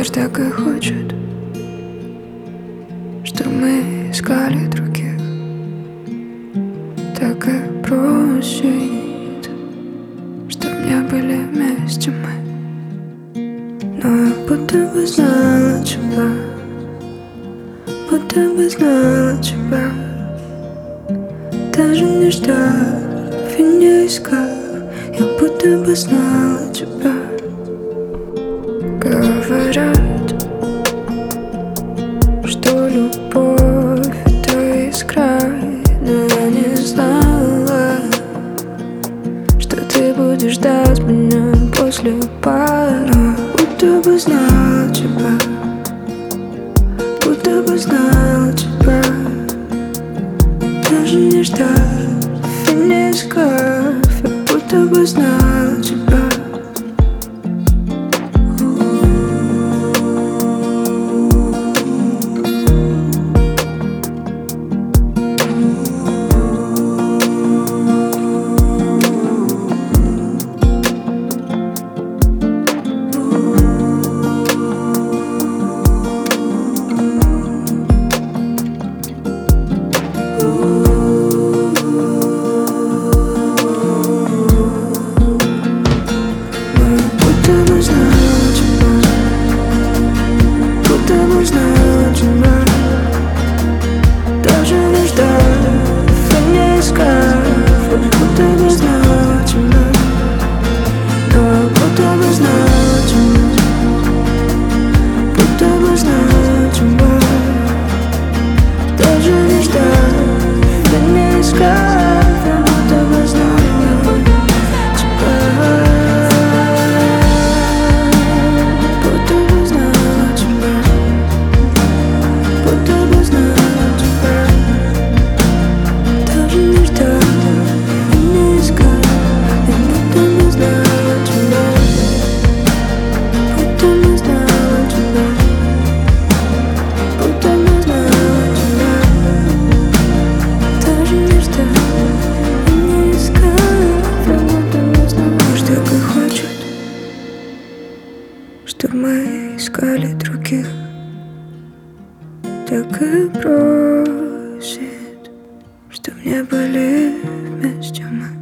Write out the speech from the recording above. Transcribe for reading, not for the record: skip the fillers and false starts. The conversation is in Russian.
Может, так и хочет, что мы искали других. Так и просит, чтоб не были вместе мы. Но я будто бы знала тебя, будто бы знала тебя. Даже не ждав и не искав, я будто бы знала тебя. Говорят, что любовь — это искра, но я не знала, что ты будешь ждать меня после пары. Будто бы знала тебя, будто бы знала тебя. Даже не ждав и не искав, я будто бы знала тебя. Чтоб мы искали других, так и просит, чтоб не были вместе мы.